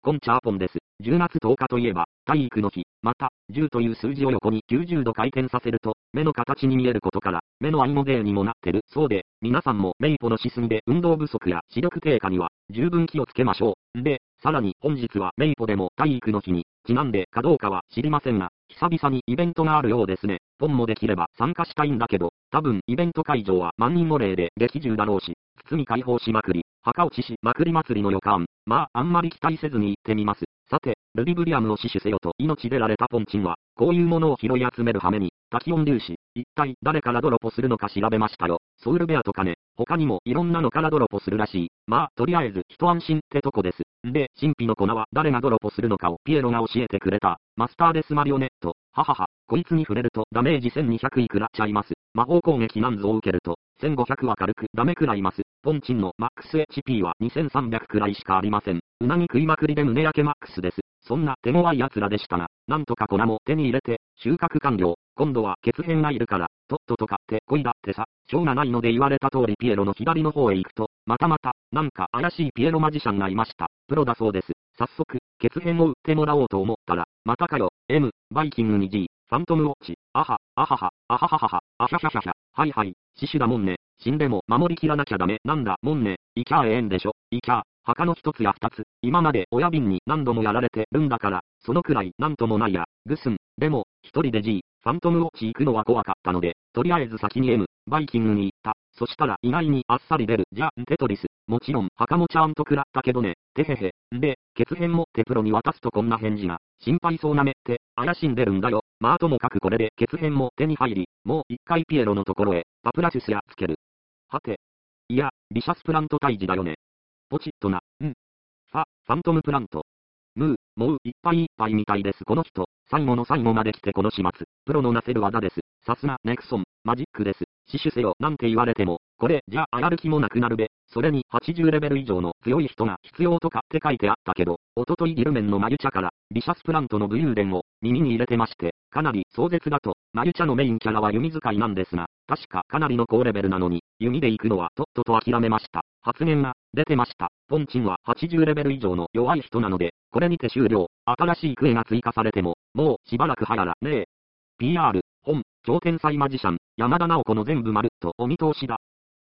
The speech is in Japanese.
ポンチャーポンです。10月10日といえば、体育の日。また、10という数字を横に90度回転させると、目の形に見えることから、目のアイモデーにもなってるそうで、皆さんもメイポのしすぎで運動不足や視力低下には、十分気をつけましょう。で、さらに本日はメイポでも体育の日に、ちなんでかどうかは知りませんが、久々にイベントがあるようですね。ポンもできれば参加したいんだけど、多分イベント会場は万人御礼で激充だろうし、包み解放しまくり、墓落ちしまくり祭りの予感。まあ、あんまり期待せずに行ってみます。さて、ルビブリアムを死守せよと命でられたポンチンは、こういうものを拾い集める羽目に、タキオン粒子、一体誰からドロポするのか調べましたよ。ソウルベアとかね、他にもいろんなのからドロポするらしい。まあ、とりあえず一安心ってとこです。で、神秘の粉は誰がドロポするのかをピエロが教えてくれた。マスターデスマリオネット。ははは、こいつに触れるとダメージ1200いくらちゃいます。魔法攻撃なんぞを受けると、1500は軽くダメくらいます。ポンチンのマックス HP は2300くらいしかありません。うなぎ食いまくりで胸焼けマックスです。そんな手強い奴らでしたが、なんとか粉も手に入れて、収穫完了。今度は血変がいるから、とっとと買ってこいだってさ。しょうがないので言われた通りピエロの左の方へ行くと、またなんか怪しいピエロマジシャンがいました。プロだそうです。早速、血変を売ってもらおうと思ったら、またかよ、M、バイキングに G、ファントムウォッチ、あは、あはは、あはははは、あひゃひゃひゃひゃ、はいはい、死守だもんね。死んでも守りきらなきゃダメなんだもんね。いきゃええんでしょ。いきゃ、墓の一つや二つ、今まで親瓶に何度もやられてるんだから、そのくらいなんともないや、ぐすん。でも、一人で G、ファントムウォッチ行くのは怖かったので、とりあえず先に M、バイキングに行った。そしたら意外にあっさり出る。じゃんテトリス。もちろん墓もちゃんと食らったけどね。てへへ。で、血変持ってプロに渡すとこんな返事が。心配そうな目って怪しんでるんだよ。まあともかくこれで血変も手に入り、もう一回ピエロのところへパプラシュスやつける。はて。いや、ビシャスプラント退治だよね。ポチッとな。ファントムプラント。もういっぱいいっぱいみたいですこの人。最後の最後まで来てこの始末。プロのなせる技です。さすが、ネクソン、マジックです。死守せよなんて言われても、これじゃあやる気もなくなるべ。それに80レベル以上の強い人が必要とかって書いてあったけど、おとといギルメンのマユチャから、ビシャスプラントの武勇伝を耳に入れてまして、かなり壮絶だと、マユチャのメインキャラは弓使いなんですが、確かかなりの高レベルなのに、弓で行くのはとっとと諦めました。発言が出てました。ポンチンは80レベル以上の弱い人なので、これにて終了。新しいクエが追加されても、もうしばらくはやらねえ。PR、本、超天才マジシャン、山田直子の全部まるっとお見通しだ。